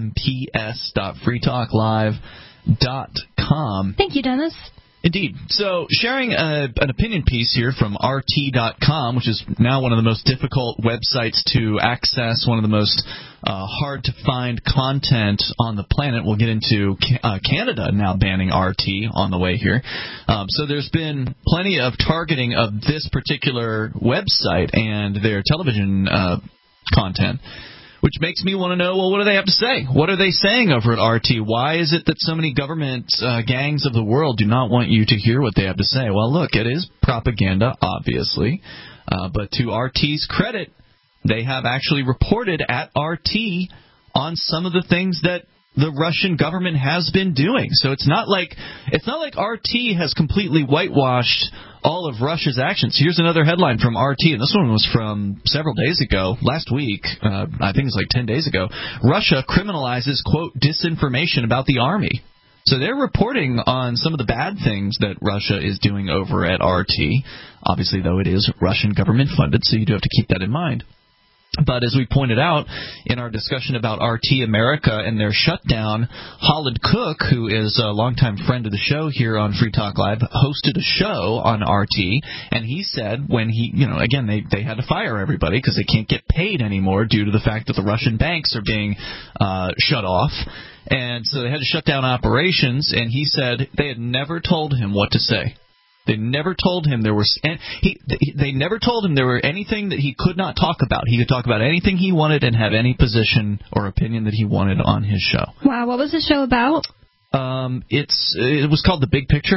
amps dot free talk live dot com. Thank you, Dennis. Indeed. So sharing a, an opinion piece here from R T dot com, which is now one of the most difficult websites to access, one of the most uh, hard-to-find content on the planet. We'll get into uh, Canada now banning R T on the way here. Um, so there's been plenty of targeting of this particular website and their television uh, content, which makes me want to know, well, what do they have to say? What are they saying over at R T? Why is it that so many government uh, gangs of the world do not want you to hear what they have to say? Well, look, it is propaganda, obviously. Uh, but to R T's credit, they have actually reported at R T on some of the things that the Russian government has been doing. So it's not like it's not like R T has completely whitewashed all of Russia's actions. Here's another headline from R T, and this one was from several days ago, last week. Uh, I think it's like ten days ago. Russia criminalizes, quote, disinformation about the army. So they're reporting on some of the bad things that Russia is doing over at R T. Obviously, though, it is Russian government funded, so you do have to keep that in mind. But as we pointed out in our discussion about R T America and their shutdown, Holland Cook, who is a longtime friend of the show here on Free Talk Live, hosted a show on R T, and he said when he, you know, again, they, they had to fire everybody because they can't get paid anymore due to the fact that the Russian banks are being uh, shut off. And so they had to shut down operations, and he said they had never told him what to say. They never told him there was he. They never told him there were anything that he could not talk about. He could talk about anything he wanted and have any position or opinion that he wanted on his show. Wow, what was the show about? Um, it's it was called The Big Picture.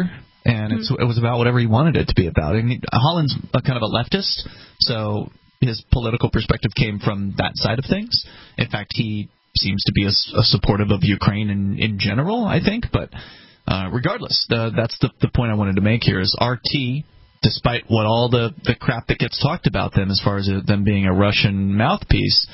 and it's, it was about whatever he wanted it to be about. And he, Holland's a kind of a leftist, so his political perspective came from that side of things. In fact, he seems to be a, a supportive of Ukraine in, in general, I think. But uh, regardless, the, that's the, the point I wanted to make here is R T, despite what all the, the crap that gets talked about them as far as them being a Russian mouthpiece,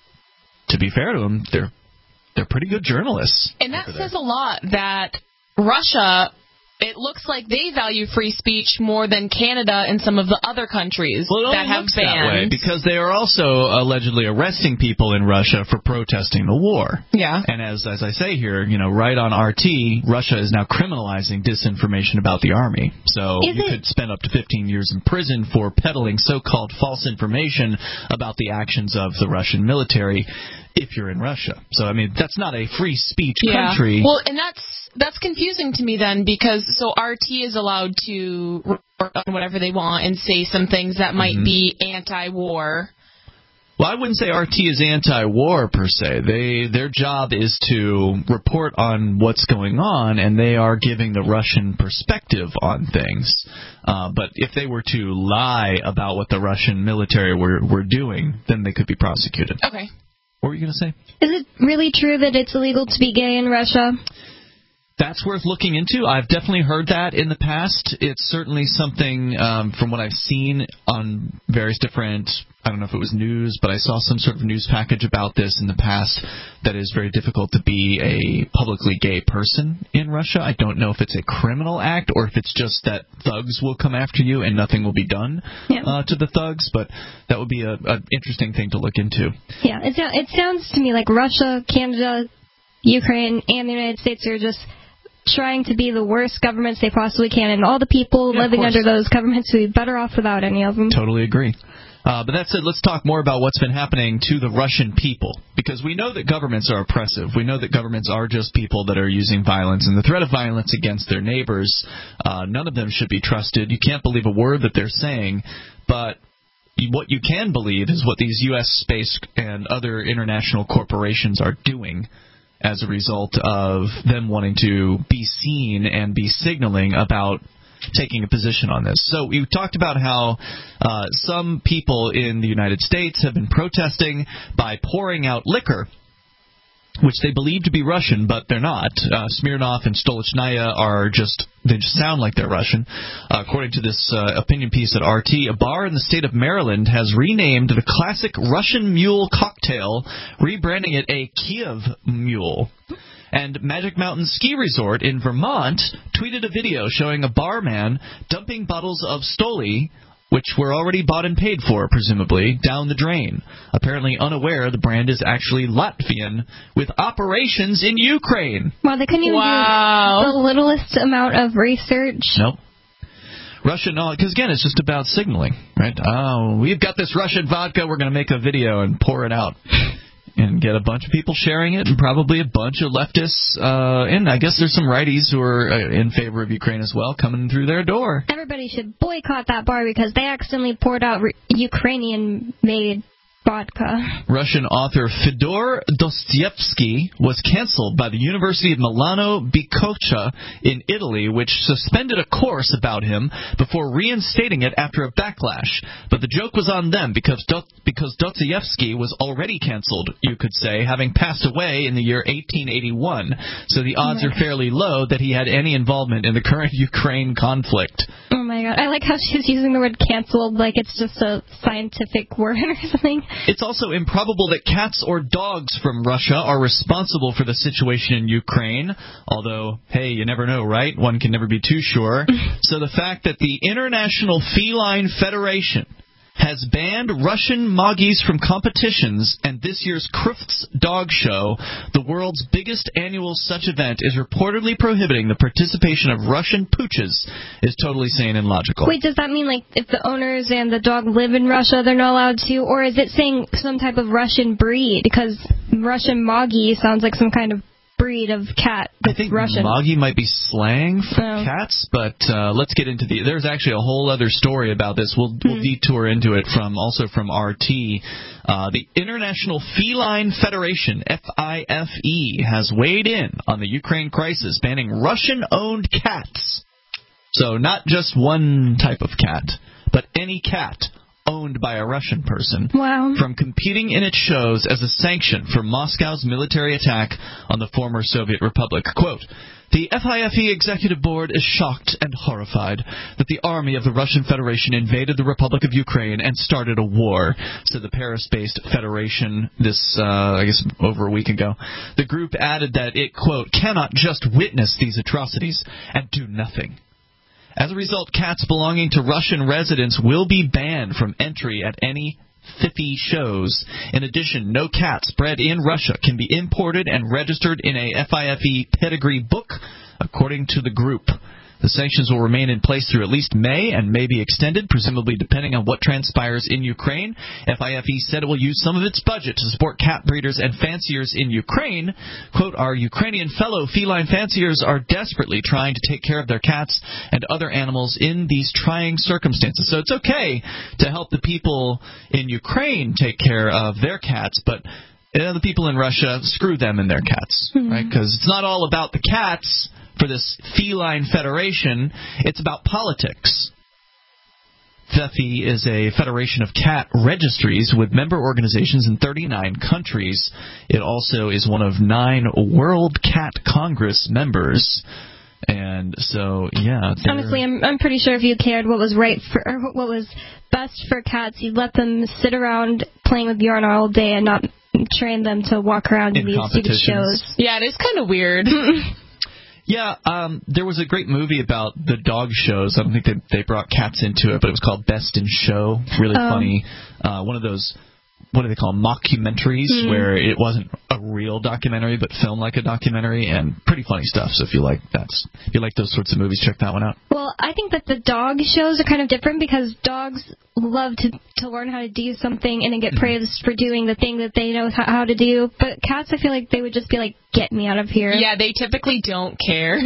to be fair to them, they're they're pretty good journalists. And that says a lot that Russia, it looks like they value free speech more than Canada and some of the other countries well, that have bans. That way, because they are also allegedly arresting people in Russia for protesting the war. Yeah. And as as I say here, you know, right on R T, Russia is now criminalizing disinformation about the army. So is you it, could spend up to fifteen years in prison for peddling so-called false information about the actions of the Russian military if you're in Russia. So, I mean, that's not a free speech yeah. country. Well, and that's that's confusing to me then, because so R T is allowed to report on whatever they want and say some things that might mm-hmm. be anti-war. Well, I wouldn't say R T is anti-war per se. They their job is to report on what's going on, and they are giving the Russian perspective on things. Uh, but if they were to lie about what the Russian military were were doing, then they could be prosecuted. Okay. What were you going to say? Is it really true that it's illegal to be gay in Russia? That's worth looking into. I've definitely heard that in the past. It's certainly something, um, from what I've seen on various different, I don't know if it was news, but I saw some sort of news package about this in the past, that is very difficult to be a publicly gay person in Russia. I don't know if it's a criminal act or if it's just that thugs will come after you and nothing will be done yeah. uh, to the thugs, but that would be an interesting thing to look into. Yeah, it, it sounds to me like Russia, Canada, Ukraine, and the United States are just trying to be the worst governments they possibly can, and all the people yeah, living under those governments would be better off without any of them. Totally agree. Uh, but that said, let's talk more about what's been happening to the Russian people, because we know that governments are oppressive. We know that governments are just people that are using violence, and the threat of violence against their neighbors, uh, none of them should be trusted. You can't believe a word that they're saying, but what you can believe is what these U S space and other international corporations are doing as a result of them wanting to be seen and be signaling about taking a position on this. So we talked about how uh, some people in the United States have been protesting by pouring out liquor, which they believe to be Russian, but they're not. Uh, Smirnoff and Stolichnaya are just, they just sound like they're Russian. Uh, according to this uh, opinion piece at R T, a bar in the state of Maryland has renamed the classic Russian Mule cocktail, rebranding it a Kiev Mule. And Magic Mountain Ski Resort in Vermont tweeted a video showing a barman dumping bottles of Stoli, which were already bought and paid for, presumably, down the drain. Apparently unaware the brand is actually Latvian, with operations in Ukraine. Wow, they couldn't even wow. do the littlest amount of research. Nope. Russian, because again, it's just about signaling, right? Oh, we've got this Russian vodka, we're going to make a video and pour it out. And get a bunch of people sharing it, and probably a bunch of leftists, uh, and I guess there's some righties who are uh, in favor of Ukraine as well, coming through their door. Everybody should boycott that bar because they accidentally poured out re- Ukrainian-made vodka. Russian author Fyodor Dostoevsky was canceled by the University of Milano Bicocca in Italy, which suspended a course about him before reinstating it after a backlash. But the joke was on them because Do- because Dostoevsky was already canceled, you could say, having passed away in the year eighteen eighty-one. So the odds oh are fairly low that he had any involvement in the current Ukraine conflict. Oh my god, I like how she's using the word canceled like it's just a scientific word or something. It's also improbable that cats or dogs from Russia are responsible for the situation in Ukraine, although, hey, you never know, right? One can never be too sure. So the fact that the International Feline Federation has banned Russian Moggies from competitions, and this year's Crufts Dog Show, the world's biggest annual such event, is reportedly prohibiting the participation of Russian pooches, is totally sane and logical. Wait, does that mean, like, if the owners and the dog live in Russia, they're not allowed to? Or is it saying some type of Russian breed? Because Russian Moggy sounds like some kind of breed of cat that's I think Russian. Moggy might be slang for oh. cats, but uh, let's get into the... There's actually a whole other story about this. We'll, mm. we'll detour into it from also from R T. Uh, the International Feline Federation, F I F E, has weighed in on the Ukraine crisis, banning Russian-owned cats. So not just one type of cat, but any cat owned by a Russian person, wow. from competing in its shows as a sanction for Moscow's military attack on the former Soviet Republic. Quote, the F I F E Executive Board is shocked and horrified that the army of the Russian Federation invaded the Republic of Ukraine and started a war, said the Paris-based federation this, uh, I guess, over a week ago. The group added that it, quote, cannot just witness these atrocities and do nothing. As a result, cats belonging to Russian residents will be banned from entry at any F I F E shows. In addition, no cats bred in Russia can be imported and registered in a F I F E pedigree book, according to the group. The sanctions will remain in place through at least May and may be extended, presumably depending on what transpires in Ukraine. F I F E said it will use some of its budget to support cat breeders and fanciers in Ukraine. Quote, our Ukrainian fellow feline fanciers are desperately trying to take care of their cats and other animals in these trying circumstances. So it's okay to help the people in Ukraine take care of their cats, but you know, the people in Russia, screw them and their cats, mm-hmm. right? Because it's not all about the cats. For this feline federation, it's about politics. F I F E is a federation of cat registries with member organizations in thirty-nine countries. It also is one of nine World Cat Congress members. And so, yeah. Honestly, I'm I'm pretty sure if you cared what was right for or what was best for cats, you'd let them sit around playing with yarn all day and not train them to walk around in, in these stupid shows. Yeah, it is kind of weird. Yeah, um, there was a great movie about the dog shows. I don't think they, they brought cats into it, but it was called Best in Show. Really um, funny. Uh, one of those, what do they call them, mockumentaries, mm-hmm. where it wasn't a real documentary, but filmed like a documentary, and pretty funny stuff. So if you like that, if you like those sorts of movies, check that one out. Well, I think that the dog shows are kind of different because dogs love to to learn how to do something and then get praised for doing the thing that they know how to do. But cats, I feel like they would just be like, get me out of here. Yeah, they typically don't care.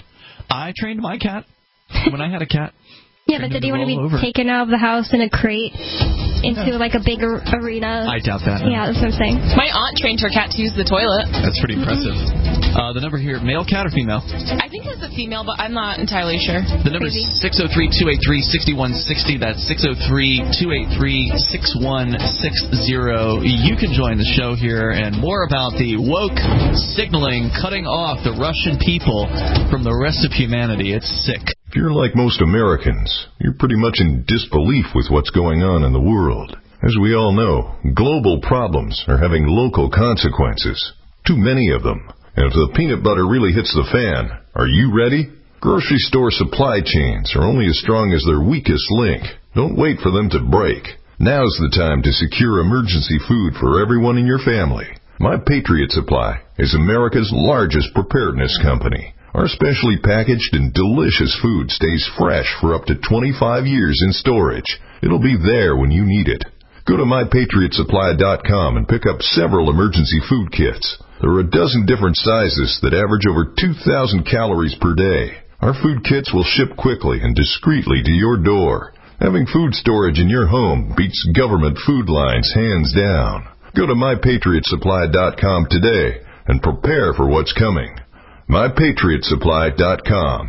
I trained my cat when I had a cat. Yeah, but did he want to be over. taken out of the house in a crate into, yeah. like, a big ar- arena? I doubt that. Yeah, that's what I'm saying. My aunt trained her cat to use the toilet. That's pretty impressive. Mm-hmm. Uh, the number here, male cat or female? I think it's a female, but I'm not entirely sure. The number Maybe. is six oh three, two eight three, six one six oh. That's six oh three, two eight three, six one six oh. You can join the show here and more about the woke signaling cutting off the Russian people from the rest of humanity. It's sick. If you're like most Americans, you're pretty much in disbelief with what's going on in the world. As we all know, global problems are having local consequences. Too many of them. And if the peanut butter really hits the fan, are you ready? Grocery store supply chains are only as strong as their weakest link. Don't wait for them to break. Now's the time to secure emergency food for everyone in your family. My Patriot Supply is America's largest preparedness company. Our specially packaged and delicious food stays fresh for up to twenty-five years in storage. It'll be there when you need it. Go to my patriot supply dot com and pick up several emergency food kits. There are a dozen different sizes that average over two thousand calories per day. Our food kits will ship quickly and discreetly to your door. Having food storage in your home beats government food lines hands down. Go to my patriot supply dot com today and prepare for what's coming. my patriot supply dot com.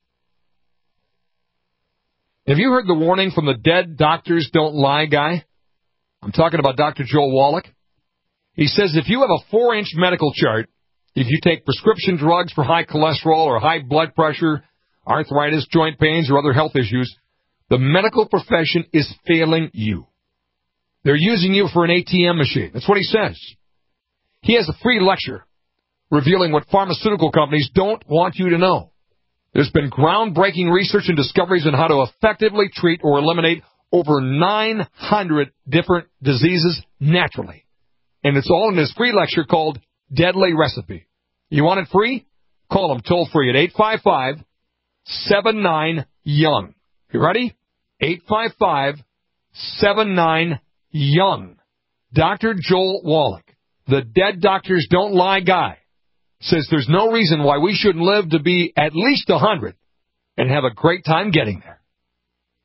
Have you heard the warning from the Dead Doctors Don't Lie guy? I'm talking about Doctor Joel Wallach. He says if you have a four-inch medical chart, if you take prescription drugs for high cholesterol or high blood pressure, arthritis, joint pains, or other health issues, the medical profession is failing you. They're using you for an A T M machine. That's what he says. He has a free lecture revealing what pharmaceutical companies don't want you to know. There's been groundbreaking research and discoveries on how to effectively treat or eliminate over nine hundred different diseases naturally. And it's all in his free lecture called Deadly Recipe. You want it free? Call him toll-free at eight five five, seven nine, young. You ready? eight five five, seven nine, young. Doctor Joel Wallach, the Dead Doctors Don't Lie guy, says there's no reason why we shouldn't live to be at least one hundred and have a great time getting there.